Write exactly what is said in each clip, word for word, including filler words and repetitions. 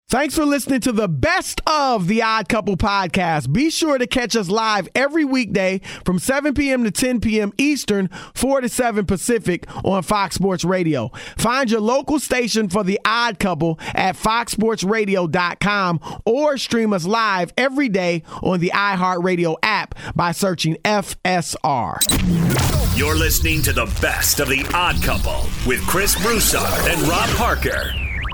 Thanks for listening to the best of the Odd Couple podcast. Be sure to catch us live every weekday from seven p.m. to ten p.m. Eastern, four to seven Pacific on Fox Sports Radio. Find your local station for the Odd Couple at fox sports radio dot com or stream us live every day on the iHeartRadio app by searching F S R. You're listening to the best of the Odd Couple with Chris Broussard and Rob Parker.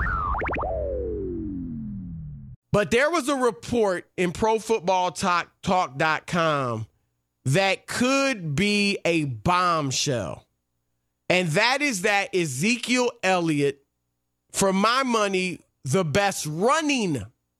But there was a report in pro football talk dot com that could be a bombshell. And that is that Ezekiel Elliott, for my money, the best running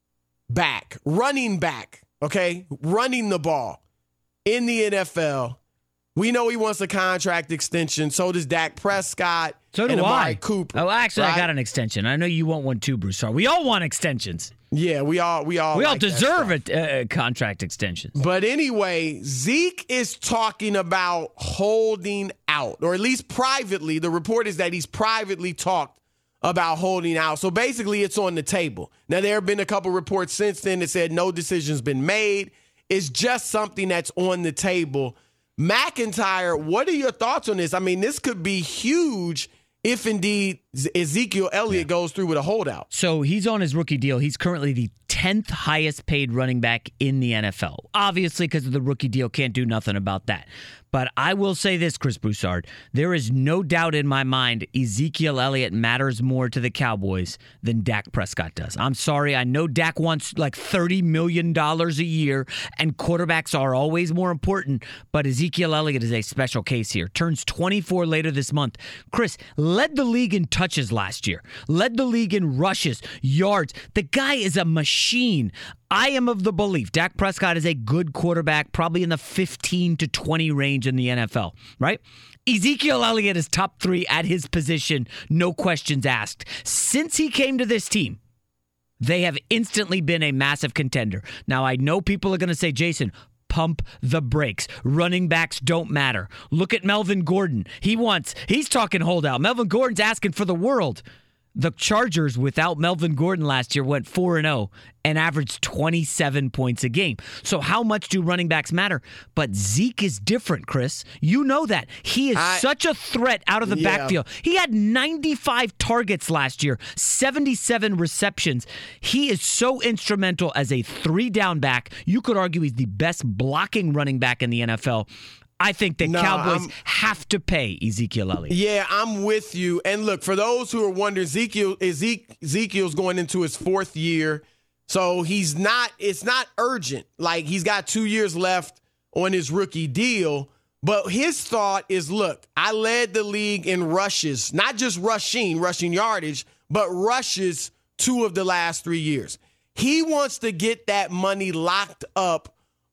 back, running back, okay, running the ball in the N F L. We know he wants a contract extension. So does Dak Prescott. So do and I. Amari Cooper. Oh, actually, right? I got an extension. I know you want one too, Broussard. We all want extensions. Yeah, we all we all we all like deserve a uh, contract extension. But anyway, Zeke is talking about holding out, or at least privately. The report is that he's privately talked about holding out. So basically, it's on the table. Now, there have been a couple reports since then that said no decision's been made. It's just something that's on the table. McIntyre, what are your thoughts on this? I mean, this could be huge if indeed Ezekiel Elliott yeah. goes through with a holdout. So he's on his rookie deal. He's currently the tenth highest paid running back in the N F L. Obviously, because of the rookie deal, can't do nothing about that. But I will say this, Chris Broussard, there is no doubt in my mind Ezekiel Elliott matters more to the Cowboys than Dak Prescott does. I'm sorry. I know Dak wants like thirty million dollars a year, and quarterbacks are always more important, but Ezekiel Elliott is a special case here. Turns twenty-four later this month. Chris, led the league in touches last year, led the league in rushes, yards. The guy is a machine. I am of the belief Dak Prescott is a good quarterback, probably in the fifteen to twenty range in the N F L, right? Ezekiel Elliott is top three at his position, no questions asked. Since he came to this team, they have instantly been a massive contender. Now, I know people are going to say, Jason, pump the brakes. Running backs don't matter. Look at Melvin Gordon. He wants, he's talking holdout. Melvin Gordon's asking for the world. The Chargers, without Melvin Gordon last year, went four and oh and averaged twenty-seven points a game. So how much do running backs matter? But Zeke is different, Chris. You know that. He is I, such a threat out of the yeah. backfield. He had ninety-five targets last year, seventy-seven receptions. He is so instrumental as a three-down back. You could argue he's the best blocking running back in the N F L. I think the no, Cowboys I'm, have to pay Ezekiel Elliott. Yeah, I'm with you. And look, for those who are wondering, Ezekiel, Ezekiel Ezekiel's going into his fourth year, so he's not. It's not urgent. Like, he's got two years left on his rookie deal. But his thought is, look, I led the league in rushes, not just rushing, rushing yardage, but rushes two of the last three years. He wants to get that money locked up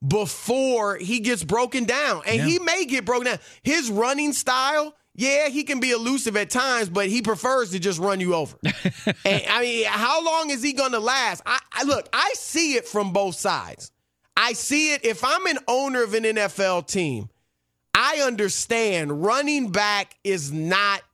before he gets broken down. And yeah. he may get broken down. His running style, yeah, he can be elusive at times, but he prefers to just run you over. And I mean, how long is he going to last? I, I look, I see it from both sides. I see it. If I'm an owner of an N F L team, I understand running back is not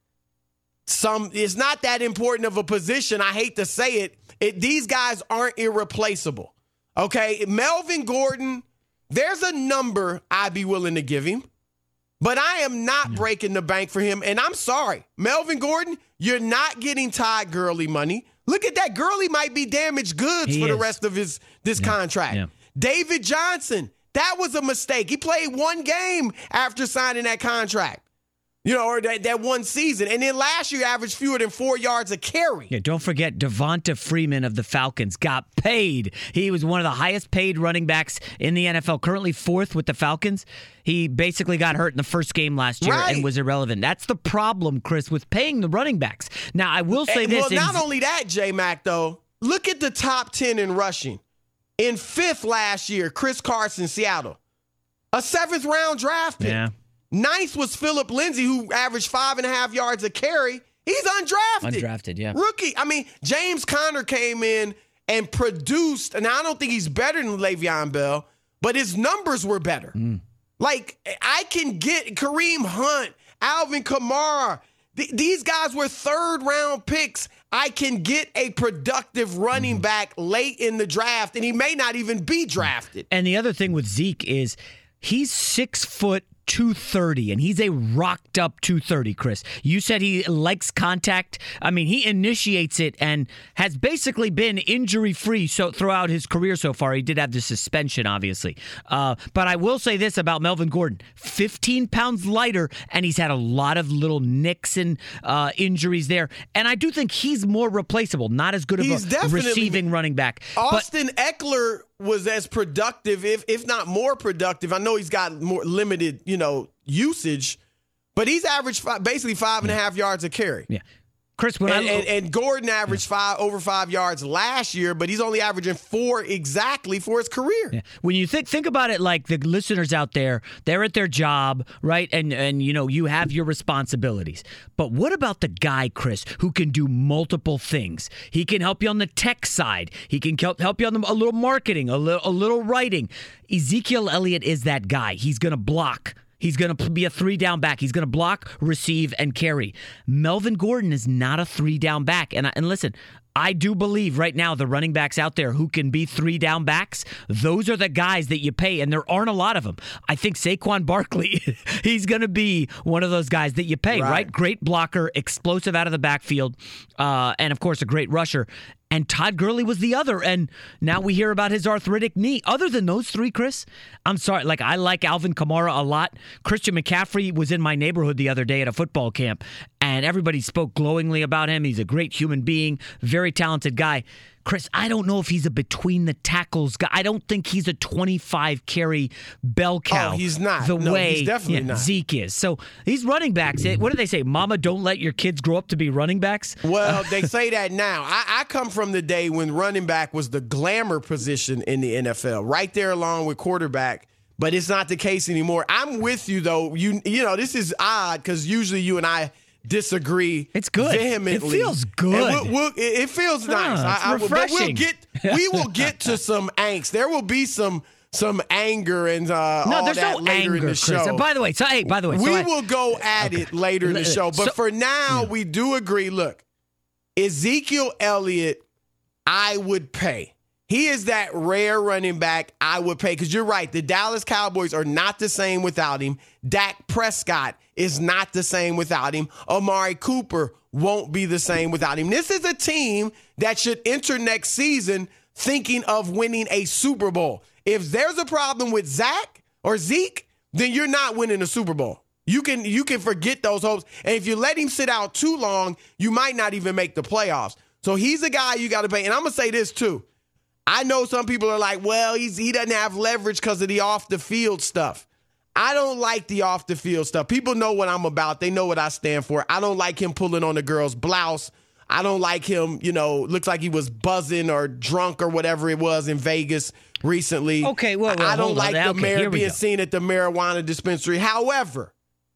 some, it's not that important of a position. I hate to say it. It these guys aren't irreplaceable. Okay. Melvin Gordon, there's a number I'd be willing to give him, but I am not breaking the bank for him. And I'm sorry, Melvin Gordon, you're not getting Todd Gurley money. Look at that. Gurley might be damaged goods he for is. the rest of his this yeah. contract. Yeah. David Johnson, that was a mistake. He played one game after signing that contract. You know, or that, that one season. And then last year averaged fewer than four yards a carry. Yeah, don't forget Devonta Freeman of the Falcons got paid. He was one of the highest paid running backs in the N F L, currently fourth with the Falcons. He basically got hurt in the first game last year right. and was irrelevant. That's the problem, Chris, with paying the running backs. Now, I will say and, this. Well, not in, only that, J-Mac, though. Look at the top ten in rushing. In fifth last year, Chris Carson, Seattle. A seventh round draft pick. Yeah. Ninth was Phillip Lindsay, who averaged five and a half yards a carry. He's undrafted. Undrafted, yeah. Rookie. I mean, James Conner came in and produced, and I don't think he's better than Le'Veon Bell, but his numbers were better. Mm. Like, I can get Kareem Hunt, Alvin Kamara. Th- these guys were third round picks. I can get a productive running back late in the draft, and he may not even be drafted. And the other thing with Zeke is he's six foot two thirty, and he's a rocked up two thirty, Chris. You said he likes contact. I mean, he initiates it and has basically been injury free so throughout his career so far. He did have the suspension, obviously. Uh, but I will say this about Melvin Gordon: fifteen pounds lighter, and he's had a lot of little nicks and uh, injuries there. And I do think he's more replaceable, not as good of He's a receiving running back. Austin but, Eckler was as productive, if if not more productive. I know he's got more limited, you know, usage, but he's averaged five, basically five and yeah. a half yards a carry. Yeah, Chris, when and, I, and, and Gordon averaged yeah. five over five yards last year, but he's only averaging four exactly for his career. Yeah. When you think think about it, like the listeners out there, they're at their job, right? And and you know you have your responsibilities. But what about the guy, Chris, who can do multiple things? He can help you on the tech side. He can help you on the, a little marketing, a little a little writing. Ezekiel Elliott is that guy. He's going to block. He's going to be a three-down back. He's going to block, receive, and carry. Melvin Gordon is not a three-down back. And, and listen, I do believe right now the running backs out there who can be three-down backs, those are the guys that you pay, and there aren't a lot of them. I think Saquon Barkley, he's going to be one of those guys that you pay, right? right? Great blocker, explosive out of the backfield, uh, and, of course, a great rusher. And Todd Gurley was the other. And now we hear about his arthritic knee. Other than those three, Chris, I'm sorry. Like, I like Alvin Kamara a lot. Christian McCaffrey was in my neighborhood the other day at a football camp, and everybody spoke glowingly about him. He's a great human being, very talented guy. Chris, I don't know if he's a between the tackles guy. I don't think he's a twenty-five carry bell cow. Oh, he's not. The no, way he's definitely yeah, not. Zeke is. So these running backs, what do they say? Mama, don't let your kids grow up to be running backs? Well, they say that now. I, I come from the day when running back was the glamour position in the N F L, right there along with quarterback. But it's not the case anymore. I'm with you, though. You you know, this is odd because usually you and I disagree. It's good. Vehemently. It feels good. We'll, we'll, it feels huh, nice. It's I, I, refreshing. But we'll get, we will get to some angst. There will be some some anger and uh, no, all there's that no later anger, in the Chris. show. And by the way, so hey, by the way, so we I, will go at okay. it later in the show. But so, for now, yeah. we do agree. Look, Ezekiel Elliott, I would pay. He is that rare running back I would pay because you're right. The Dallas Cowboys are not the same without him. Dak Prescott is not the same without him. Amari Cooper won't be the same without him. This is a team that should enter next season thinking of winning a Super Bowl. If there's a problem with Zach or Zeke, then you're not winning a Super Bowl. You can you can forget those hopes. And if you let him sit out too long, you might not even make the playoffs. So he's a guy you got to pay. And I'm going to say this too. I know some people are like, well, he's, he doesn't have leverage because of the off-the-field stuff. I don't like the off-the-field stuff. People know what I'm about. They know what I stand for. I don't like him pulling on the girl's blouse. I don't like him, you know, looks like he was buzzing or drunk or whatever it was in Vegas recently. Okay, well, well I don't like on. the okay, mayor being go. seen at the marijuana dispensary. However,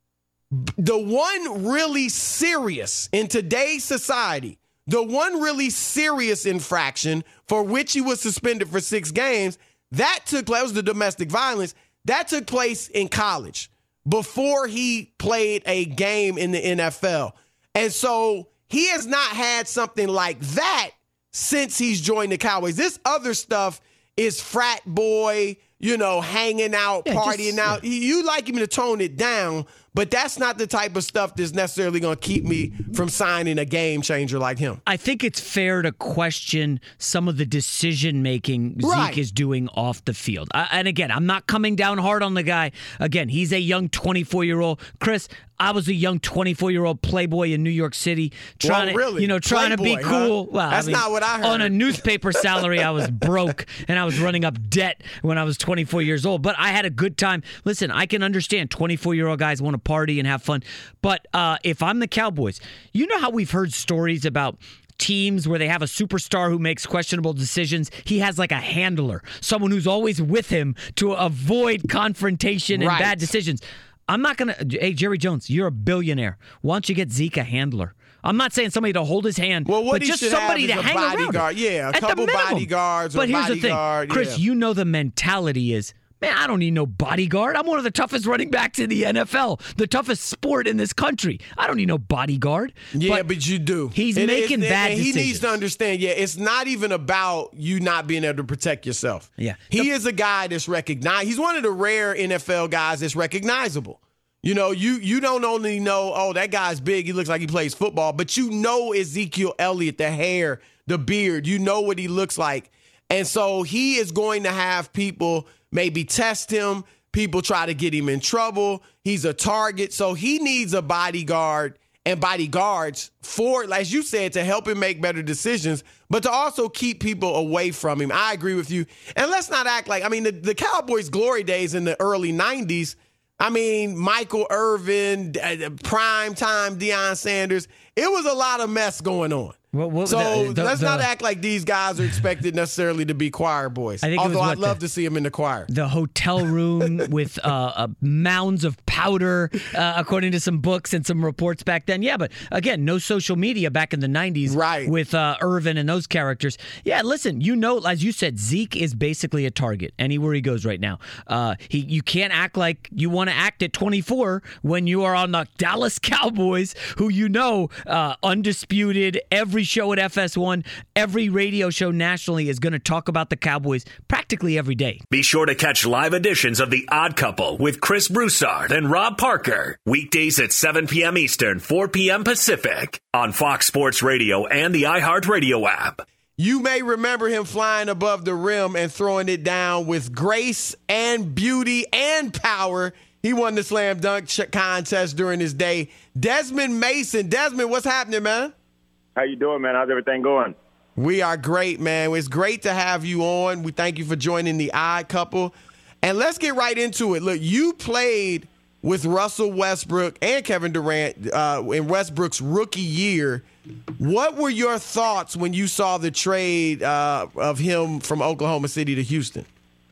the one really serious in today's society, the one really serious infraction for which he was suspended for six games, that took place, that was the domestic violence, that took place in college before he played a game in the N F L. And so he has not had something like that since he's joined the Cowboys. This other stuff is frat boy, you know, hanging out, yeah, partying just, out. Yeah. You like him to tone it down, but that's not the type of stuff that's necessarily going to keep me from signing a game changer like him. I think it's fair to question some of the decision-making right. Zeke is doing off the field. I, and again, I'm not coming down hard on the guy. Again, he's a young twenty-four-year-old. Chris, I was a young twenty-four-year-old playboy in New York City, trying well, really? to, you know, trying playboy, to be cool. Huh? Well, that's I mean, not what I heard. On a newspaper salary, I was broke, and I was running up debt when I was twenty-four years old. But I had a good time. Listen, I can understand twenty-four-year-old guys want to party and have fun. But uh, if I'm the Cowboys, you know how we've heard stories about teams where they have a superstar who makes questionable decisions. He has like a handler, someone who's always with him to avoid confrontation and right. bad decisions. I'm not going to, hey, Jerry Jones, you're a billionaire. Why don't you get Zeke a handler? I'm not saying somebody to hold his hand, well, what but he just should somebody have to is a hang bodyguard. around. Yeah, a At couple the minimum. bodyguards or But here's bodyguard, the thing, Chris, yeah. you know the mentality is, Man, I don't need no bodyguard. I'm one of the toughest running backs in the N F L, the toughest sport in this country. I don't need no bodyguard. Yeah, but, but you do. He's it, making it, bad and decisions. He needs to understand, yeah, it's not even about you not being able to protect yourself. Yeah. He the, is a guy that's recognized. He's one of the rare N F L guys that's recognizable. You know, you you don't only know, oh, that guy's big, he looks like he plays football, but you know Ezekiel Elliott, the hair, the beard, you know what he looks like. And so he is going to have people maybe test him, people try to get him in trouble. He's a target. So he needs a bodyguard and bodyguards for, as you said, to help him make better decisions, but to also keep people away from him. I agree with you. And let's not act like, I mean, the, the Cowboys' glory days in the early nineties, I mean, Michael Irvin, prime time Deion Sanders, it was a lot of mess going on. What, what, so the, the, let's the, not act like these guys are expected necessarily to be choir boys. I think Although what, I'd love the, to see them in the choir. The hotel room with uh, uh, mounds of powder, uh, according to some books and some reports back then. Yeah, but again, no social media back in the nineties right. with uh, Irvin and those characters. Yeah, listen, you know, as you said, Zeke is basically a target anywhere he goes right now. Uh, he, you can't act like you want to act at twenty-four when you are on the Dallas Cowboys, who you know, uh, undisputed, every show at F S one, every radio show nationally is going to talk about the Cowboys practically every day. Be sure to catch live editions of The Odd Couple with Chris Broussard and Rob Parker. Weekdays at seven p.m. Eastern, four p.m. Pacific on Fox Sports Radio and the iHeartRadio app. You may remember him flying above the rim and throwing it down with grace and beauty and power. He won the slam dunk contest during his day. Desmond Mason. Desmond, what's happening, man? How you doing, man? How's everything going? We are great, man. It's great to have you on. We thank you for joining the Odd Couple. And let's get right into it. Look, you played with Russell Westbrook and Kevin Durant uh, in Westbrook's rookie year. What were your thoughts when you saw the trade uh, of him from Oklahoma City to Houston?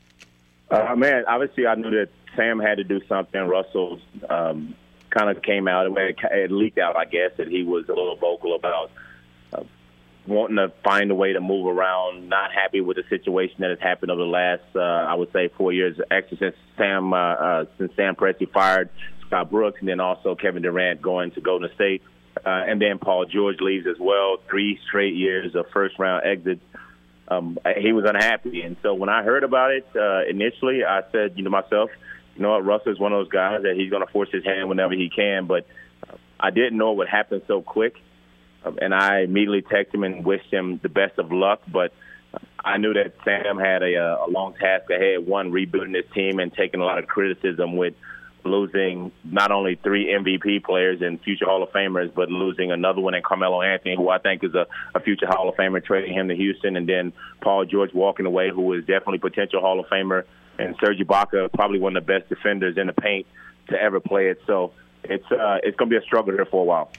Uh, man, obviously I knew that Sam had to do something. Russell um, kind of came out, it, it leaked out, I guess, that he was a little vocal about uh, wanting to find a way to move around, not happy with the situation that has happened over the last, uh, I would say, four years, actually since Sam, uh, uh, since Sam Presti fired Scott Brooks, and then also Kevin Durant going to Golden State, uh, and then Paul George leaves as well, three straight years of first-round exits. Um, he was unhappy, and so when I heard about it uh, initially, I said, you know, myself, you know what, Russell is one of those guys that he's going to force his hand whenever he can, but uh, I didn't know it would happen so quick, uh, and I immediately texted him and wished him the best of luck, but I knew that Sam had a, a long task ahead, one, rebuilding his team and taking a lot of criticism with losing not only three M V P players and future Hall of Famers, but losing another one in Carmelo Anthony, who I think is a, a future Hall of Famer, trading him to Houston, and then Paul George walking away, who is definitely potential Hall of Famer, and Serge Ibaka, probably one of the best defenders in the paint to ever play it. So it's uh, it's going to be a struggle here for a while.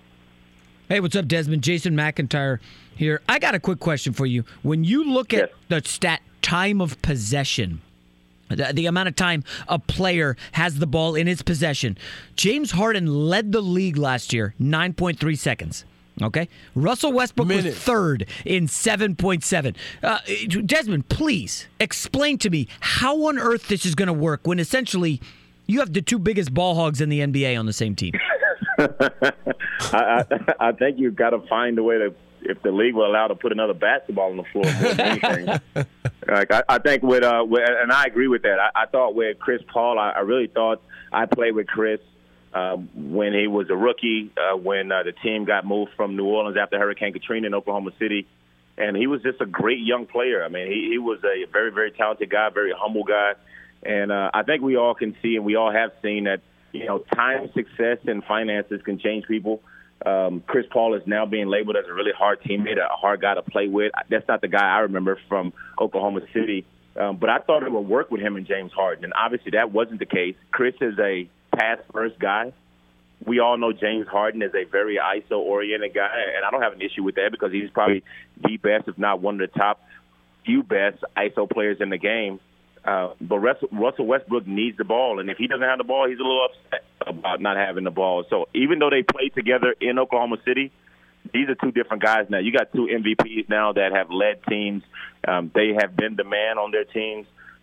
Hey, what's up, Desmond? Jason McIntyre here. I got a quick question for you. When you look at yes. the stat time of possession, the, the amount of time a player has the ball in his possession, James Harden led the league last year, nine point three seconds. Okay? Russell Westbrook Minute. was third in seven point seven. Uh, Desmond, please explain to me how on earth this is going to work when essentially you have the two biggest ball hogs in the N B A on the same team. I, I, I think you've got to find a way to, if the league will allow, to put another basketball on the floor more than anything. Like I, I think with, uh, with, and I agree with that. I, I thought with Chris Paul, I, I really thought I played with Chris uh, when he was a rookie, uh, when uh, the team got moved from New Orleans after Hurricane Katrina in Oklahoma City. And he was just a great young player. I mean, he, he was a very, very talented guy, very humble guy. And uh, I think we all can see, and we all have seen that, you know, time, success, and finances can change people. Um, Chris Paul is now being labeled as a really hard teammate, a hard guy to play with. That's not the guy I remember from Oklahoma City. Um, but I thought it would work with him and James Harden, and obviously that wasn't the case. Chris is a pass-first guy. We all know James Harden is a very I S O-oriented guy, and I don't have an issue with that because he's probably the best, if not one of the top few best I S O players in the game. Uh, but Russell Westbrook needs the ball, and if he doesn't have the ball, he's a little upset about not having the ball. So even though they played together in Oklahoma City, these are two different guys now. You got two M V Ps now that have led teams. Um, they have been the man on their teams.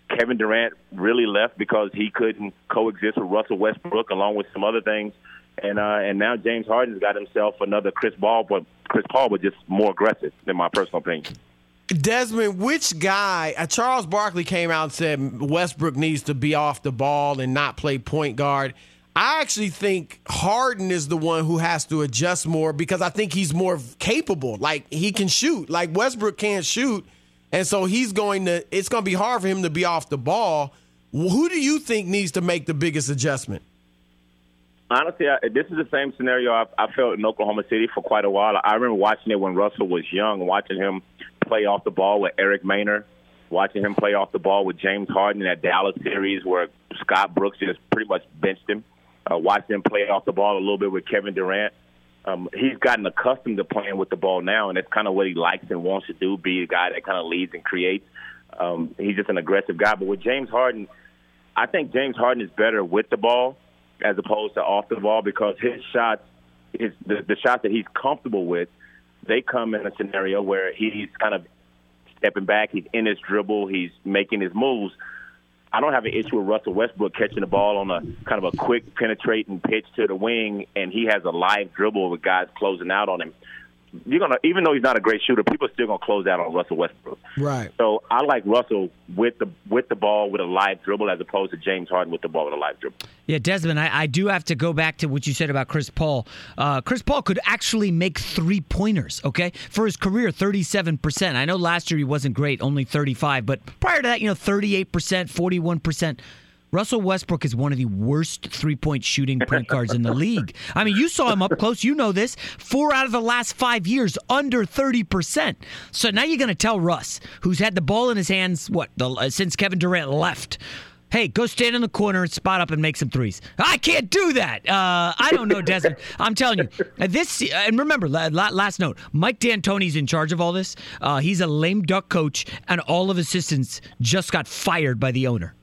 Kevin Durant really left because he couldn't coexist with Russell Westbrook, along with some other things. And uh, and now James Harden's got himself another Chris Paul, but Chris Paul was just more aggressive, in my personal opinion. Desmond, which guy, uh, Charles Barkley came out and said Westbrook needs to be off the ball and not play point guard. I actually think Harden is the one who has to adjust more because I think he's more capable. Like, he can shoot. Like, Westbrook can't shoot, and so he's going to – it's going to be hard for him to be off the ball. Who do you think needs to make the biggest adjustment? Honestly, I, this is the same scenario I, I felt in Oklahoma City for quite a while. I remember watching it when Russell was young, watching him play off the ball with Eric Maynor, watching him play off the ball with James Harden in that Dallas series where Scott Brooks just pretty much benched him, uh, watching him play off the ball a little bit with Kevin Durant. Um, he's gotten accustomed to playing with the ball now, and that's kind of what he likes and wants to do, be a guy that kind of leads and creates. Um, he's just an aggressive guy. But with James Harden, I think James Harden is better with the ball as opposed to off the ball because his shots, his, the, the shots that he's comfortable with, they come in a scenario where he's kind of stepping back, he's in his dribble, he's making his moves. I don't have an issue with Russell Westbrook catching the ball on a kind of a quick penetrating pitch to the wing, and he has a live dribble with guys closing out on him. You're gonna, even though he's not a great shooter, people are still gonna close out on Russell Westbrook. Right. So I like Russell with the with the ball with a live dribble as opposed to James Harden with the ball with a live dribble. Yeah, Desmond, I, I do have to go back to what you said about Chris Paul. Uh, Chris Paul could actually make three-pointers, okay? For his career, thirty-seven percent. I know last year he wasn't great, only thirty-five, but prior to that, you know, thirty-eight percent, forty-one percent. Russell Westbrook is one of the worst three-point shooting point guards in the league. I mean, you saw him up close. You know this. Four out of the last five years, under thirty percent. So now you're going to tell Russ, who's had the ball in his hands, what, the, since Kevin Durant left, hey, go stand in the corner and spot up and make some threes. I can't do that. Uh, I don't know, Desmond. I'm telling you. This, and remember, last note, Mike D'Antoni's in charge of all this. Uh, he's a lame duck coach, and all of his assistants just got fired by the owner.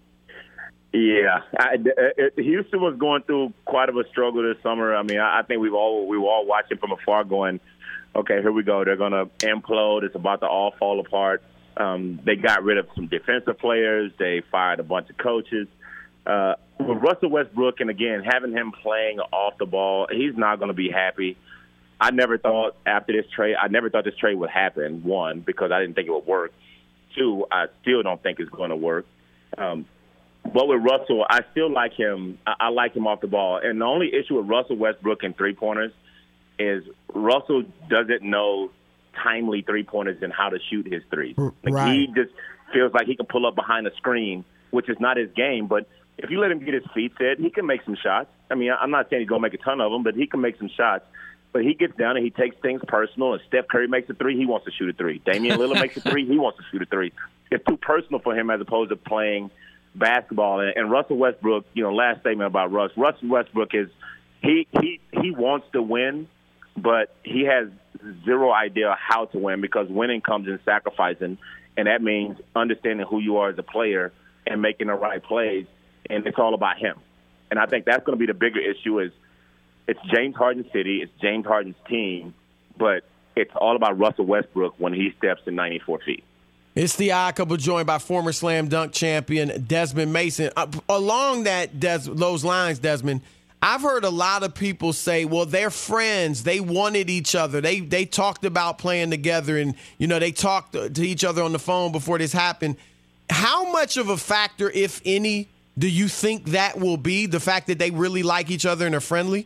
Yeah, I, it, Houston was going through quite of a struggle this summer. I mean, I, I think we've all we were all watching from afar, going, "Okay, here we go. They're going to implode. It's about to all fall apart." Um, they got rid of some defensive players. They fired a bunch of coaches. Uh, with Russell Westbrook, and again, having him playing off the ball, he's not going to be happy. I never thought after this trade, I never thought this trade would happen. One, because I didn't think it would work. Two, I still don't think it's going to work. Um, But with Russell, I still like him. I like him off the ball. And the only issue with Russell Westbrook and three-pointers is Russell doesn't know timely three-pointers and how to shoot his threes. Like right. He just feels like he can pull up behind a screen, which is not his game. But if you let him get his feet set, he can make some shots. I mean, I'm not saying he's going to make a ton of them, but he can make some shots. But he gets down and he takes things personal. If Steph Curry makes a three, he wants to shoot a three. Damian Lillard makes a three, he wants to shoot a three. It's too personal for him as opposed to playing – basketball. And Russell Westbrook, you know, last statement about Russ. Russell Westbrook is he he he wants to win, but he has zero idea how to win because winning comes in sacrificing, and that means understanding who you are as a player and making the right plays. And it's all about him. And I think that's going to be the bigger issue. Is it's James Harden City, it's James Harden's team, but it's all about Russell Westbrook when he steps in ninety-four feet. It's the Odd Couple, joined by former slam dunk champion Desmond Mason. Uh, along that Des- those lines, Desmond, I've heard a lot of people say, well, they're friends. They wanted each other. They they talked about playing together, and, you know, they talked to each other on the phone before this happened. How much of a factor, if any, do you think that will be, the fact that they really like each other and are friendly?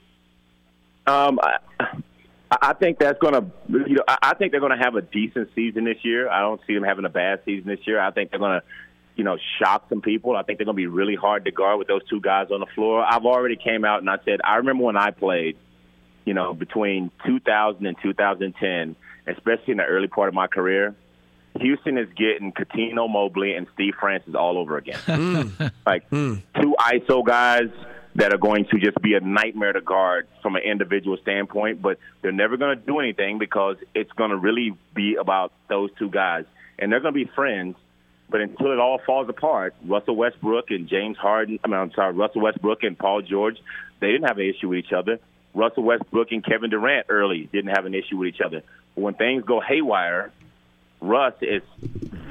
Um, I, I think that's going to, you know, I think they're going to have a decent season this year. I don't see them having a bad season this year. I think they're going to, you know, shock some people. I think they're going to be really hard to guard with those two guys on the floor. I've already came out and I said, I remember when I played, you know, between two thousand and two thousand ten, especially in the early part of my career, Houston is getting Coutinho Mobley and Steve Francis all over again. Mm. Like mm. two I S O guys that are going to just be a nightmare to guard from an individual standpoint, but they're never going to do anything because it's going to really be about those two guys. And they're going to be friends, but until it all falls apart, Russell Westbrook and James Harden, I mean, I'm sorry, Russell Westbrook and Paul George, they didn't have an issue with each other. Russell Westbrook and Kevin Durant early didn't have an issue with each other. But when things go haywire, Russ is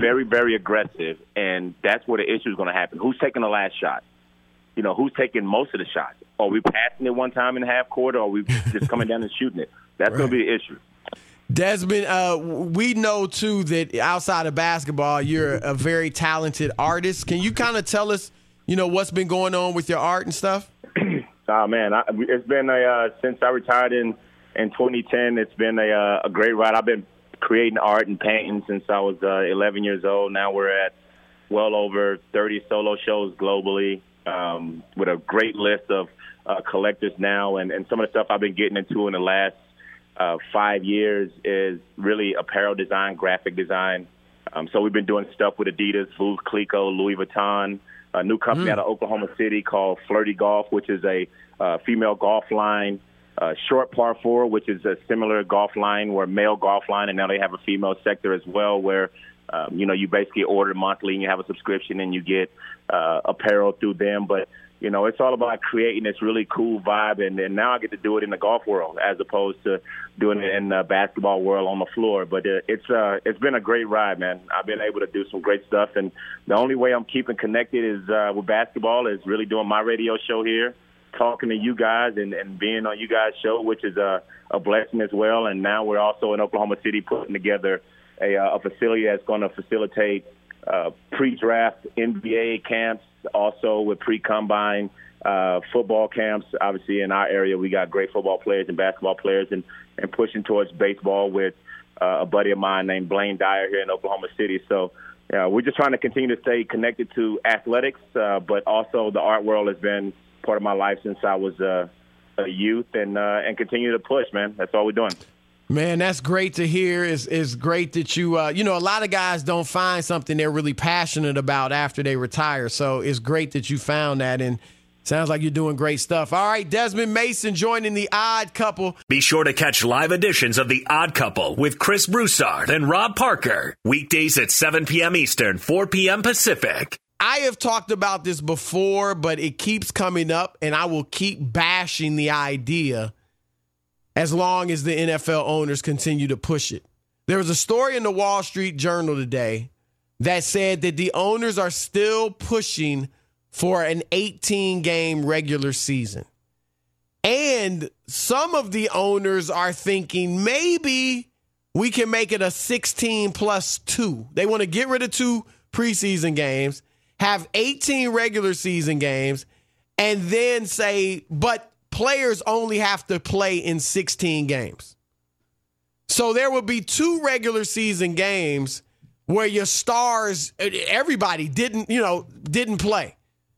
very, very aggressive, and that's where the issue is going to happen. Who's taking the last shot? You know, who's taking most of the shots? Are we passing it one time in the half court, or are we just coming down and shooting it? That's right. Going to be the issue. Desmond, uh, we know, too, that outside of basketball, you're a very talented artist. Can you kind of tell us, you know, what's been going on with your art and stuff? Oh, man, I, it's been a uh, since I retired in, in twenty ten, it's been a, uh, a great ride. I've been creating art and painting since I was uh, eleven years old. Now we're at well over thirty solo shows globally, um, with a great list of uh, collectors now. And, and some of the stuff I've been getting into in the last uh, five years is really apparel design, graphic design. Um, so we've been doing stuff with Adidas, Veuve Clicquot, Louis Vuitton, a new company mm. out of Oklahoma City called Flirty Golf, which is a uh, female golf line. Uh, Short Par four, which is a similar golf line, where male golf line, and now they have a female sector as well, where um, you know you basically order monthly and you have a subscription and you get uh, apparel through them. But you know it's all about creating this really cool vibe, and, and now I get to do it in the golf world as opposed to doing it in the basketball world on the floor. But uh, it's uh, it's been a great ride, man. I've been able to do some great stuff, and the only way I'm keeping connected is uh, with basketball is really doing my radio show here, talking to you guys and, and being on you guys' show, which is a, a blessing as well. And now we're also in Oklahoma City putting together a, a facility that's going to facilitate uh, pre-draft N B A camps, also with pre-combine uh, football camps. Obviously, in our area, we got great football players and basketball players, and, and pushing towards baseball with uh, a buddy of mine named Blaine Dyer here in Oklahoma City. So yeah, we're just trying to continue to stay connected to athletics, uh, but also the art world has been part of my life since I was uh, a youth, and uh, and continue to push, man. That's all we're doing. Man, that's great to hear. It's, it's great that you, uh, you know, a lot of guys don't find something they're really passionate about after they retire. So it's great that you found that, and sounds like you're doing great stuff. All right, Desmond Mason joining the Odd Couple. Be sure to catch live editions of the Odd Couple with Chris Broussard and Rob Parker, weekdays at seven p.m. Eastern, four p.m. Pacific. I have talked about this before, but it keeps coming up, and I will keep bashing the idea as long as the N F L owners continue to push it. There was a story in the Wall Street Journal today that said that the owners are still pushing for an eighteen-game regular season. And some of the owners are thinking maybe we can make it a sixteen plus two. They want to get rid of two preseason games, have eighteen regular season games, and then say, but players only have to play in sixteen games. So there will be two regular season games where your stars, everybody didn't, you know, didn't play.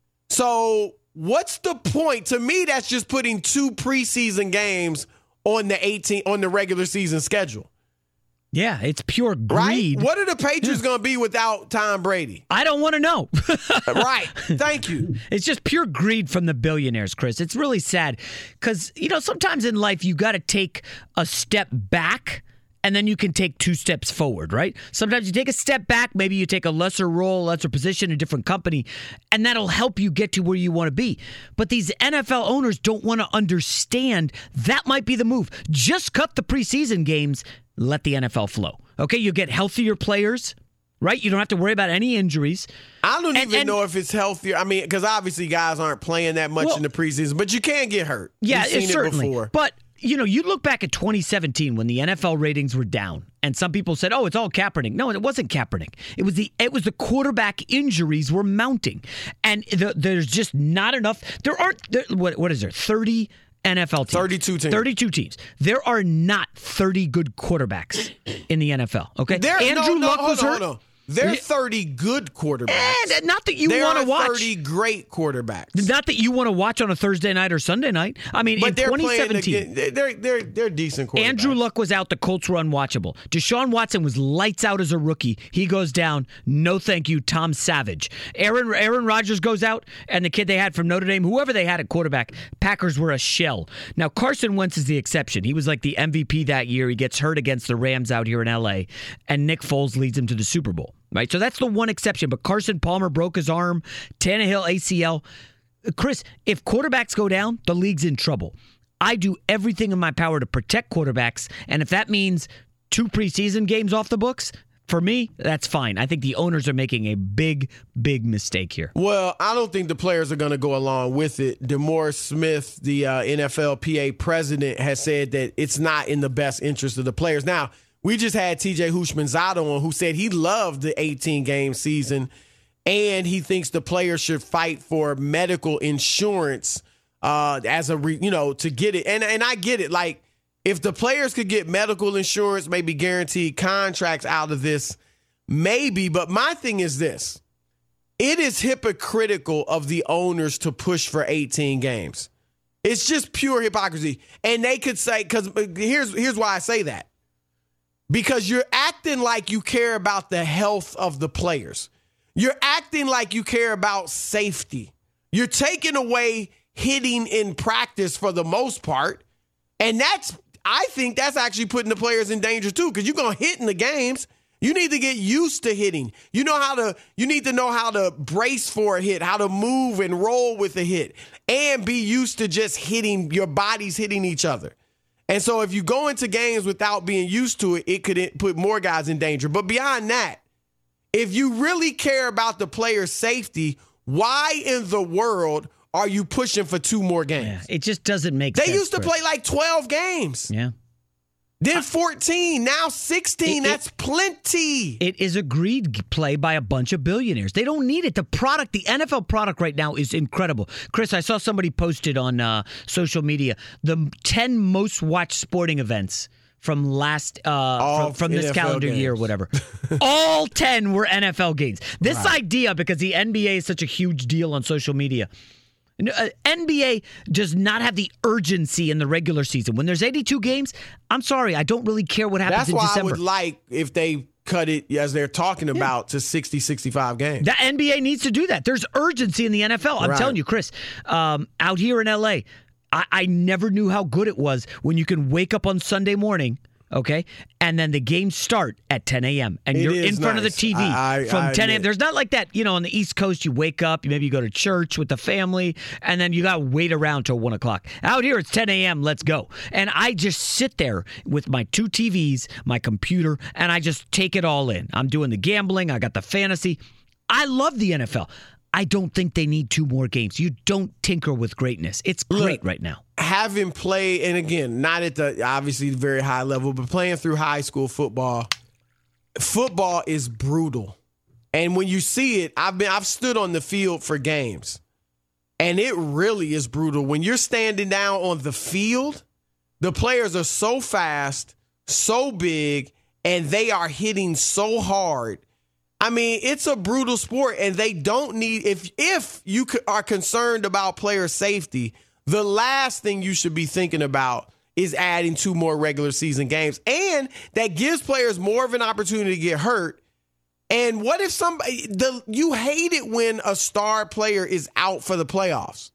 So what's the point? To me, that's just putting two preseason games on the eighteen on the regular season schedule. Yeah, it's pure greed. Right? What are the Patriots yeah. going to be without Tom Brady? I don't want to know. Right. Thank you. It's just pure greed from the billionaires, Chris. It's really sad because, you know, sometimes in life you got to take a step back and then you can take two steps forward, right? Sometimes you take a step back, maybe you take a lesser role, lesser position, a different company, and that'll help you get to where you want to be. But these N F L owners don't want to understand that might be the move. Just cut the preseason games, let the N F L flow. Okay, you get healthier players, right? You don't have to worry about any injuries. I don't and, even and, know if it's healthier. I mean, because obviously guys aren't playing that much well, in the preseason, but you can get hurt. Yeah, We've seen it certainly. It before. But you know, you look back at twenty seventeen when the N F L ratings were down, and some people said, "Oh, it's all Kaepernick." No, it wasn't Kaepernick. It was the it was the quarterback injuries were mounting, and the, there's just not enough. There aren't. There, what what is there? thirty N F L teams. thirty-two teams. thirty-two teams. There are not thirty good quarterbacks in the N F L. Okay, there, Andrew no, no, Luck hold was on, hurt. Hold on. There are thirty good quarterbacks. And not that you want to watch. thirty great quarterbacks. Not that you want to watch on a Thursday night or Sunday night. I mean, but in they're twenty seventeen, playing, they're they're they're decent quarterbacks. Andrew Luck was out. The Colts were unwatchable. Deshaun Watson was lights out as a rookie. He goes down. No, thank you, Tom Savage. Aaron Aaron Rodgers goes out, and the kid they had from Notre Dame, whoever they had at quarterback, Packers were a shell. Now Carson Wentz is the exception. He was like the M V P that year. He gets hurt against the Rams out here in L A, and Nick Foles leads him to the Super Bowl. Right, so that's the one exception. But Carson Palmer broke his arm, Tannehill A C L. Chris, if quarterbacks go down, the league's in trouble. I do everything in my power to protect quarterbacks, and if that means two preseason games off the books, for me, that's fine. I think the owners are making a big, big mistake here. Well, I don't think the players are going to go along with it. DeMaurice Smith, the uh, N F L P A president, has said that it's not in the best interest of the players. Now, we just had T J Houshmandzadeh on, who said he loved the eighteen-game season, and he thinks the players should fight for medical insurance uh, as a, re, you know, to get it. And and I get it. Like, if the players could get medical insurance, maybe guaranteed contracts out of this, maybe. But my thing is this. It is hypocritical of the owners to push for eighteen games. It's just pure hypocrisy. And they could say, because here's, here's why I say that. Because you're acting like you care about the health of the players. You're acting like you care about safety. You're taking away hitting in practice for the most part. And that's, I think that's actually putting the players in danger too, because you're going to hit in the games. You need to get used to hitting. You know how to, you need to know how to brace for a hit, how to move and roll with a hit, and be used to just hitting, your bodies hitting each other. And so if you go into games without being used to it, it could put more guys in danger. But beyond that, if you really care about the player's safety, why in the world are you pushing for two more games? Yeah, it just doesn't make they sense. They used to Chris. play like twelve games. Yeah. Then fourteen, now sixteen. It, it, that's plenty. It is a greed play by a bunch of billionaires. They don't need it. The product, the N F L product right now is incredible. Chris, I saw somebody posted on uh, social media the ten most watched sporting events from last uh, from, from this N F L calendar games. year or whatever. All ten were N F L games. This Right. idea, because the N B A is such a huge deal on social media, Uh, N B A does not have the urgency in the regular season. When there's eighty-two games, I'm sorry, I don't really care what happens That's in why December. I would like if they cut it, as they're talking about, to sixty, sixty-five games. The N B A needs to do that. There's urgency in the N F L. I'm Right. telling you, Chris, um, out here in L A, I, I never knew how good it was when you can wake up on Sunday morning, okay, and then the games start at ten a.m. and It you're is in front of the nice. T V I- I- from I ten a.m. admit. There's not like that, you know, on the East Coast, you wake up, maybe you go to church with the family, and then you got to wait around till one o'clock. Out here, it's ten a.m., let's go. And I just sit there with my two T Vs, my computer, and I just take it all in. I'm doing the gambling, I got the fantasy. I love the N F L. I don't think they need two more games. You don't tinker with greatness. It's great Look, right now. Having played, and again, not at the obviously very high level, but playing through high school football, football is brutal. And when you see it, I've been I've stood on the field for games, and it really is brutal. When you're standing down on the field, the players are so fast, so big, and they are hitting so hard. I mean, it's a brutal sport, and they don't need, if if you are concerned about player safety, the last thing you should be thinking about is adding two more regular season games. And that gives players more of an opportunity to get hurt. And what if somebody, the you hate it when a star player is out for the playoffs.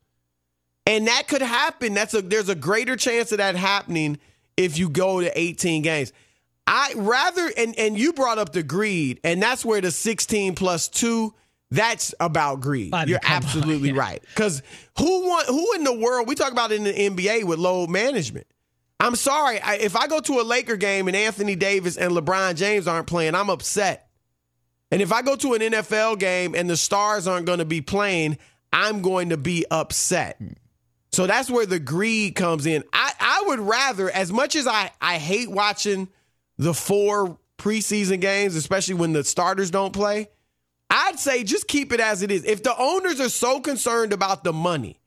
And that could happen. That's a there's a greater chance of that happening if you go to eighteen games. I rather, and, and you brought up the greed, and that's where the sixteen plus two, that's about greed. I mean, You're come on, absolutely yeah. right. Because who want, who in the world, we talk about it in the N B A with load management. I'm sorry, I, if I go to a Laker game and Anthony Davis and LeBron James aren't playing, I'm upset. And if I go to an N F L game and the stars aren't going to be playing, I'm going to be upset. So that's where the greed comes in. I, I would rather, as much as I, I hate watching the four preseason games, especially when the starters don't play, I'd say just keep it as it is. If the owners are so concerned about the money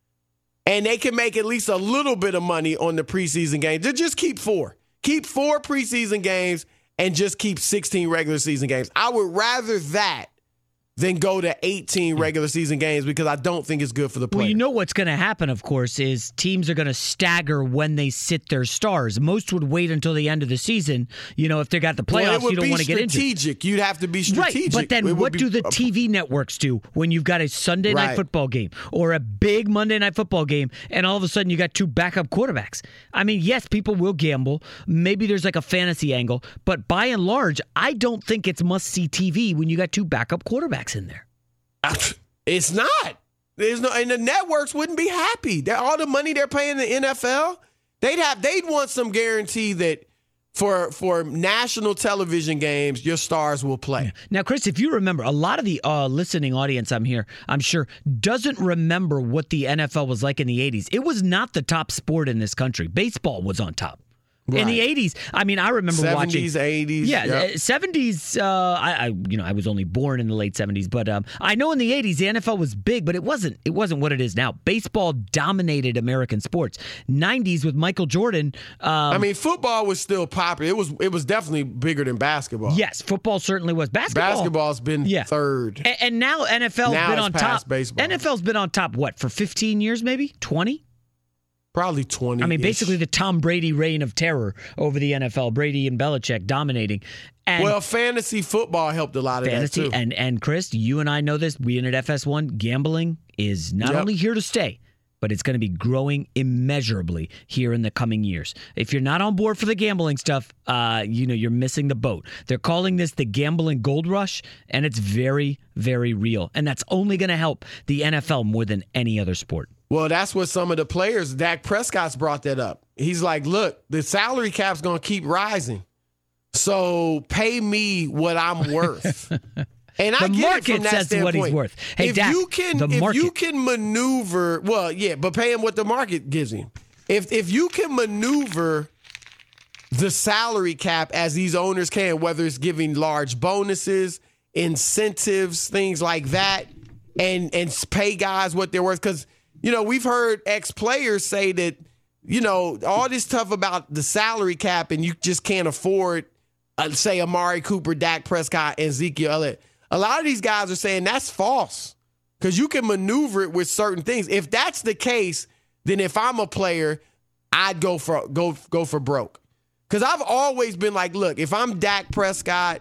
and they can make at least a little bit of money on the preseason games, then just keep four. Keep four preseason games and just keep sixteen regular season games. I would rather that than go to eighteen regular season games because I don't think it's good for the players. Well, you know what's going to happen, of course, is teams are going to stagger when they sit their stars. Most would wait until the end of the season. You know, if they got the playoffs, well, it would you don't be want to get into. strategic. You'd have to be strategic. Right, but then It would what be- do the T V networks do when you've got a Sunday night Right. football game or a big Monday night football game and all of a sudden you got two backup quarterbacks? I mean, yes, people will gamble. Maybe there's like a fantasy angle, but by and large, I don't think it's must-see T V when you got two backup quarterbacks in there. It's not. There's no, and the networks wouldn't be happy. They're, all the money they're paying the N F L, they'd have, they'd want some guarantee that for for national television games, your stars will play. Now, Chris, if you remember, a lot of the uh, listening audience I'm here, I'm sure, doesn't remember what the N F L was like in the eighties. It was not the top sport in this country. Baseball was on top. Right. In the eighties, I mean, I remember seventies, watching seventies, eighties. Yeah, yep. seventies. Uh, I, I, you know, I was only born in the late seventies, but um, I know in the eighties the N F L was big, but it wasn't. It wasn't what it is now. Baseball dominated American sports. nineties with Michael Jordan. Um, I mean, football was still popular. It was. It was definitely bigger than basketball. Yes, football certainly was. Basketball. Basketball's been yeah. third, and, and now N F L's now been it's on past top. Baseball. N F L's been on top. What, for fifteen years, maybe twenty? Probably twenty. I mean, basically the Tom Brady reign of terror over the N F L. Brady and Belichick dominating. And well, fantasy football helped a lot of fantasy, that, too. And, and Chris, you and I know this. We in at F S one, gambling is not yep. only here to stay, but it's going to be growing immeasurably here in the coming years. If you're not on board for the gambling stuff, uh, you know, you're missing the boat. They're calling this the gambling gold rush, and it's very, very real. And that's only going to help the N F L more than any other sport. Well, that's what some of the players, Dak Prescott's brought that up. He's like, look, the salary cap's going to keep rising. So pay me what I'm worth. And I the get market it from that says standpoint. what he's worth. Hey, if Dak, you can, the if market. you can maneuver, well, yeah, but pay him what the market gives him. If if you can maneuver the salary cap as these owners can, whether it's giving large bonuses, incentives, things like that, and and pay guys what they're worth, because you know we've heard ex-players say that you know all this stuff about the salary cap and you just can't afford, uh, say, Amari Cooper, Dak Prescott, and Ezekiel Elliott. A lot of these guys are saying that's false because you can maneuver it with certain things. If that's the case, then if I'm a player, I'd go for go go for broke. Because I've always been like, look, if I'm Dak Prescott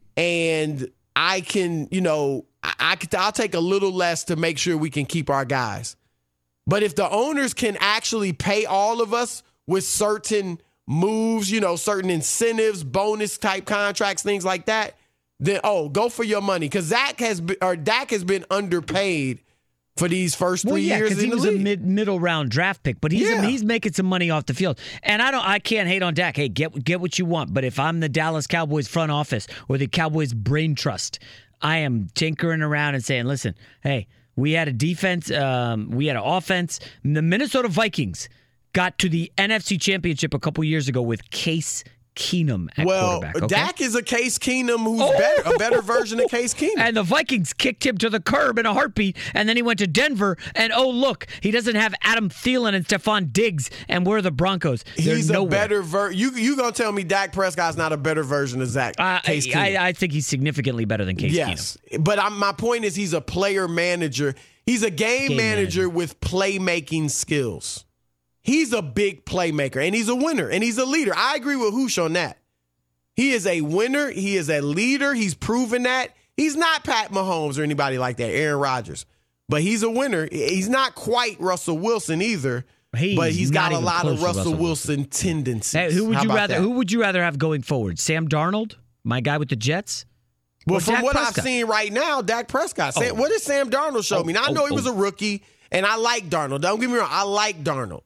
and I can, you know, I, I could, I'll take a little less to make sure we can keep our guys. But if the owners can actually pay all of us with certain moves, you know, certain incentives, bonus type contracts, things like that, then oh, go for your money. Because Dak has been, or Dak has been underpaid for these first three well, yeah, years in he the was league. a mid middle round draft pick, but he's Yeah. he's making some money off the field, and I don't I can't hate on Dak. Hey, get get what you want, but if I'm the Dallas Cowboys front office or the Cowboys brain trust, I am tinkering around and saying, listen, hey, we had a defense, um, we had an offense. The Minnesota Vikings got to the N F C Championship a couple years ago with Case Keenum at well, quarterback. Okay? Dak is a Case Keenum who's Oh! better, a better version of Case Keenum. And the Vikings kicked him to the curb in a heartbeat, and then he went to Denver, and oh, look, he doesn't have Adam Thielen and Stephon Diggs, and we're the Broncos. They're He's nowhere. a better version. You you gonna tell me Dak Prescott's not a better version of Zach? Uh, Case Keenum? I, I think he's significantly better than Case yes, Keenum. but I'm, my point is he's a player manager. He's a game, Game manager, manager. with playmaking skills. He's a big playmaker, and he's a winner, and he's a leader. I agree with Hoosh on that. He is a winner. He is a leader. He's proven that. He's not Pat Mahomes or anybody like that, Aaron Rodgers. But he's a winner. He's not quite Russell Wilson either, He's but he's not got a even lot close of to Russell, Russell Wilson, Wilson. tendencies. Hey, who would How you about rather? that? Who would you rather have going forward? Sam Darnold, my guy with the Jets. Well, or from Dak what Prescott? I've seen right now, Dak Prescott. Sam, Oh. what did Sam Darnold show Oh, me? Now, I oh, know he was oh. a rookie, and I like Darnold. Don't get me wrong. I like Darnold.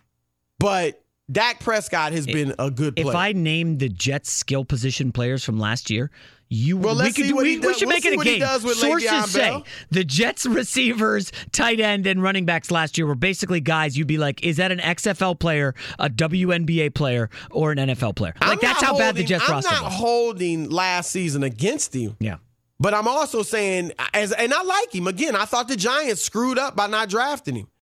But Dak Prescott has been a good player. If I named the Jets skill position players from last year, you Well, we let's could see do, what we, he we does- should we'll make see it a what he game. does with Sources Le'Veon say Bell. the Jets receivers, tight end, and running backs last year were basically guys you'd be like, is that an X F L player, a W N B A player, or an N F L player? Like I'm that's not how bad the holding- Jets I'm roster not was. holding last season against him. Yeah. But I'm also saying, as and I like him. Again, I thought the Giants screwed up by not drafting him.